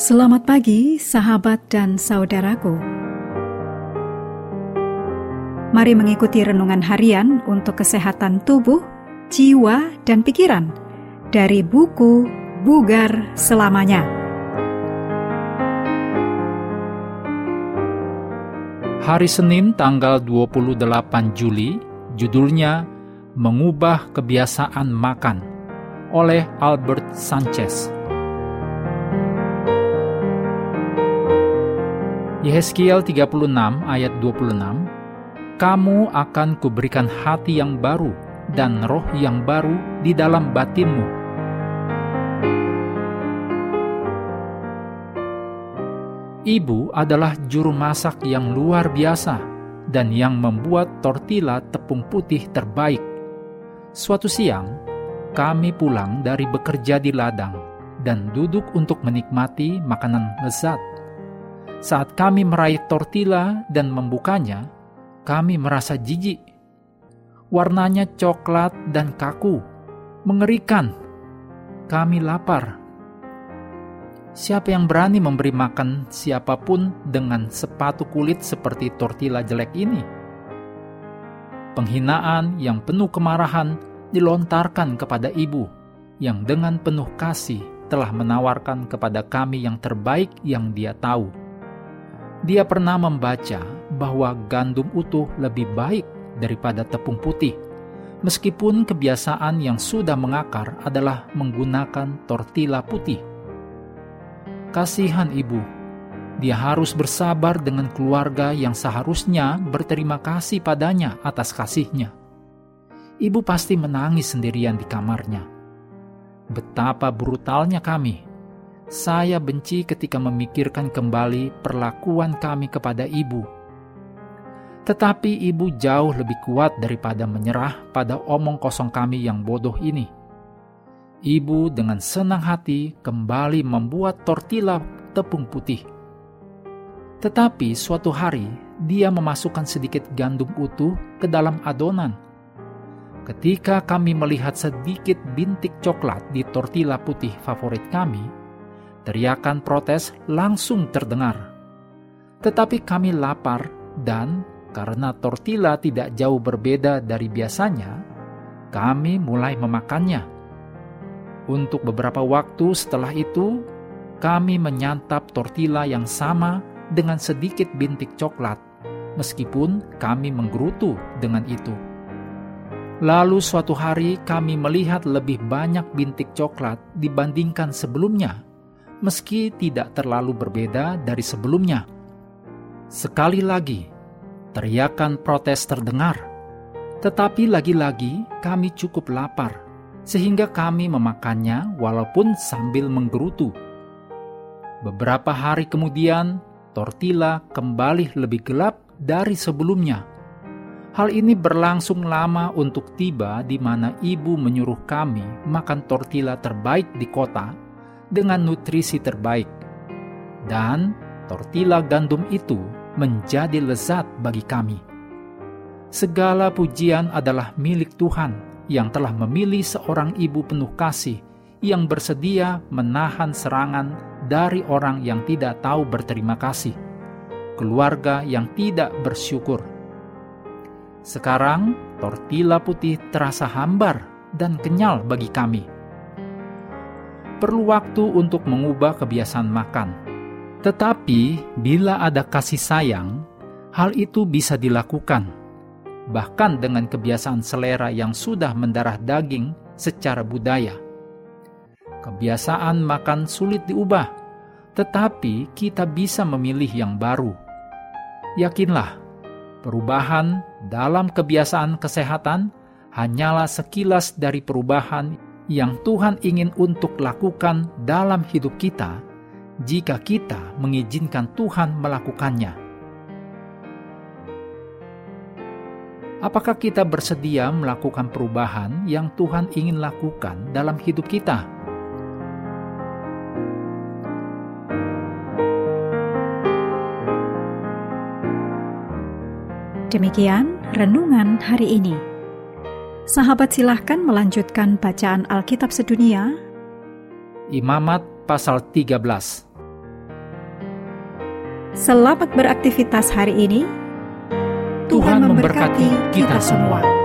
Selamat pagi, sahabat dan saudaraku. Mari mengikuti renungan harian untuk kesehatan tubuh, jiwa, dan pikiran dari buku Bugar Selamanya. Hari Senin tanggal 28 Juli, judulnya Mengubah Kebiasaan Makan oleh Albert Sanchez. Yehezkiel 36 ayat 26, "Kamu akan kuberikan hati yang baru dan roh yang baru di dalam batinmu." Ibu adalah juru masak yang luar biasa dan yang membuat tortilla tepung putih terbaik. Suatu siang, kami pulang dari bekerja di ladang dan duduk untuk menikmati makanan lezat. Saat kami meraih tortilla dan membukanya, kami merasa jijik. Warnanya coklat dan kaku, mengerikan. Kami lapar. Siapa yang berani memberi makan siapapun dengan sepatu kulit seperti tortilla jelek ini? Penghinaan yang penuh kemarahan dilontarkan kepada ibu yang dengan penuh kasih telah menawarkan kepada kami yang terbaik yang dia tahu. Dia pernah membaca bahwa gandum utuh lebih baik daripada tepung putih, meskipun kebiasaan yang sudah mengakar adalah menggunakan tortilla putih. Kasihan ibu, dia harus bersabar dengan keluarga yang seharusnya berterima kasih padanya atas kasihnya. Ibu pasti menangis sendirian di kamarnya. Betapa brutalnya kami. Saya benci ketika memikirkan kembali perlakuan kami kepada ibu. Tetapi ibu jauh lebih kuat daripada menyerah pada omong kosong kami yang bodoh ini. Ibu dengan senang hati kembali membuat tortilla tepung putih. Tetapi suatu hari dia memasukkan sedikit gandum utuh ke dalam adonan. Ketika kami melihat sedikit bintik coklat di tortilla putih favorit kami, teriakan protes langsung terdengar. Tetapi kami lapar dan karena tortilla tidak jauh berbeda dari biasanya, kami mulai memakannya. Untuk beberapa waktu setelah itu, kami menyantap tortilla yang sama dengan sedikit bintik coklat, meskipun kami menggerutu dengan itu. Lalu suatu hari kami melihat lebih banyak bintik coklat dibandingkan sebelumnya, meski tidak terlalu berbeda dari sebelumnya. Sekali lagi, teriakan protes terdengar. Tetapi lagi-lagi kami cukup lapar, sehingga kami memakannya walaupun sambil menggerutu. Beberapa hari kemudian, tortilla kembali lebih gelap dari sebelumnya. Hal ini berlangsung lama untuk tiba di mana ibu menyuruh kami makan tortilla terbaik di kota dengan nutrisi terbaik. Dan tortilla gandum itu menjadi lezat bagi kami. Segala pujian adalah milik Tuhan yang telah memilih seorang ibu penuh kasih yang bersedia menahan serangan dari orang yang tidak tahu berterima kasih, keluarga yang tidak bersyukur. Sekarang tortilla putih terasa hambar dan kenyal bagi kami. Perlu waktu untuk mengubah kebiasaan makan. Tetapi bila ada kasih sayang, hal itu bisa dilakukan. Bahkan dengan kebiasaan selera yang sudah mendarah daging secara budaya. Kebiasaan makan sulit diubah, tetapi kita bisa memilih yang baru. Yakinlah, perubahan dalam kebiasaan kesehatan hanyalah sekilas dari perubahan yang Tuhan ingin untuk lakukan dalam hidup kita jika kita mengizinkan Tuhan melakukannya. Apakah kita bersedia melakukan perubahan yang Tuhan ingin lakukan dalam hidup kita? Demikian renungan hari ini. Sahabat silahkan melanjutkan bacaan Alkitab sedunia. Imamat pasal 13. Selamat beraktivitas hari ini. Tuhan memberkati kita semua.